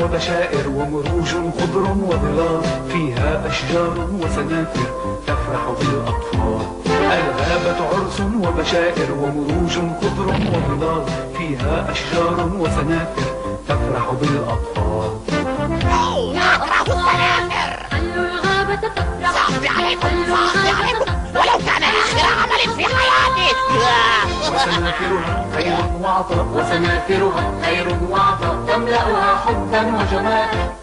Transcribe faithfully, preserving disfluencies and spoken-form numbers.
وبشائر ومروج خضر وظلال، فيها أشجار وسنافر تفرح بالأطفال. الغابة عرس وبشائر ومروج خضر وظلال، فيها أشجار وسنافر تفرح بالأطفال. نكره السنافر. خلوا الغابة تفرح. صعب عليكم صعب عليكم ولو كان آخر عمل في حياتي. وسنافرها خير وعطاء، وسنافرها خير وعطاء، تملأها حبا وجمال.